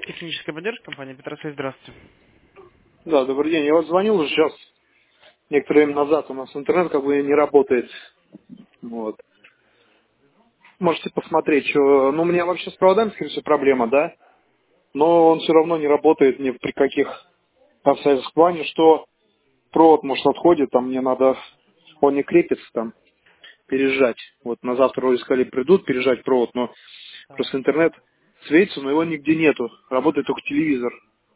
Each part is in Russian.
Техническая поддержка компании Петросвязь, здравствуйте. Да, добрый день. Я вот звонил уже сейчас, некоторое время назад. У нас интернет как бы не работает. Вот. Можете посмотреть, что... Ну, у меня вообще с проводами, скорее всего, проблема, да? Но он все равно не работает ни при каких обстоятельствах. В плане, что провод, может, отходит, там мне надо... Он не крепится там, пережать. Вот на завтра вроде сказали, придут пережать провод, но Так, просто интернет светится, но его нигде нету. Работает только телевизор.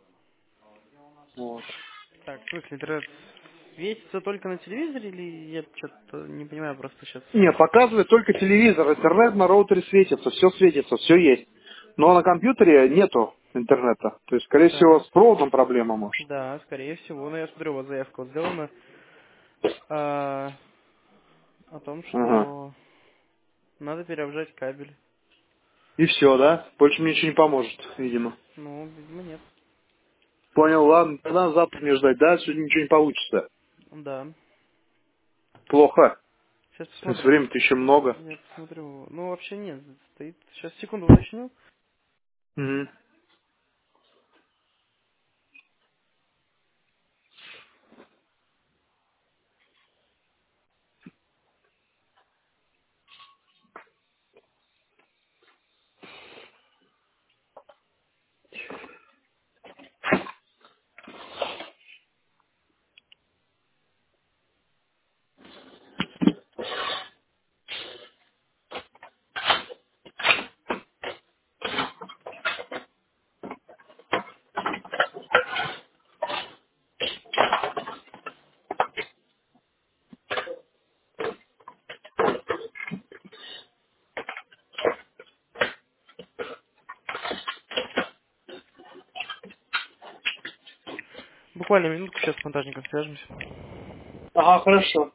Вот. так, в смысле, интернет светится только на телевизоре или я что-то не понимаю просто сейчас? Нет, показывает только телевизор, интернет на роутере светится, все есть. Но на компьютере нету интернета. То есть, скорее всего, Так, с проводом проблема может. да, скорее всего, но я смотрю, у вас заявка вот сделана а, о том, Ага. что надо переобжать кабель. И все, да? Больше мне ничего не поможет, видимо. Ну, видимо, нет. Понял, ладно, тогда завтра мне ждать, да? Сегодня ничего не получится. Да, Плохо. сейчас То есть посмотрю. времени-то еще много. Я посмотрю. Ну, вообще нет, стоит. Сейчас, секунду, уточню. Мгм. Буквально минутку, сейчас с монтажником свяжемся. Ага, хорошо.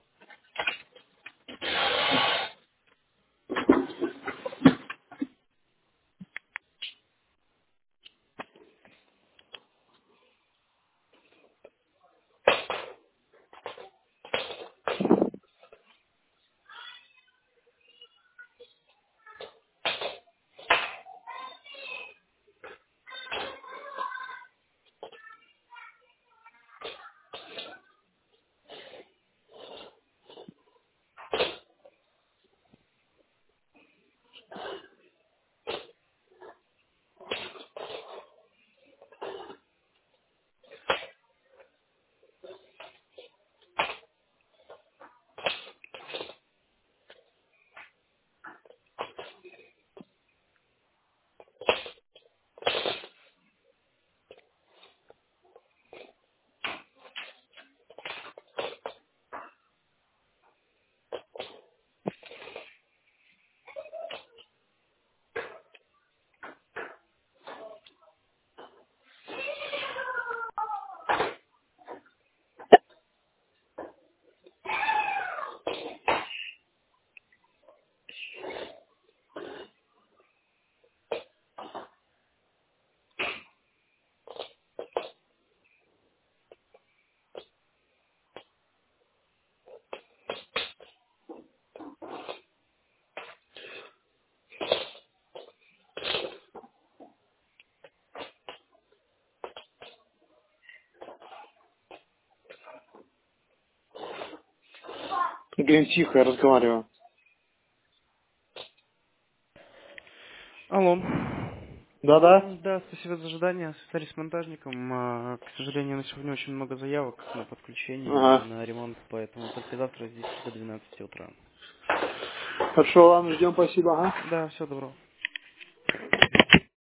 Блин, тихо, я разговариваю. Алло. Да-да? Да, спасибо за ожидание. Связались с монтажником. К сожалению, на сегодня очень много заявок на подключение и Ага. на ремонт, поэтому только завтра с 10 до 12 утра. Хорошо, ладно, ждем, спасибо, ага. Да, всего доброго.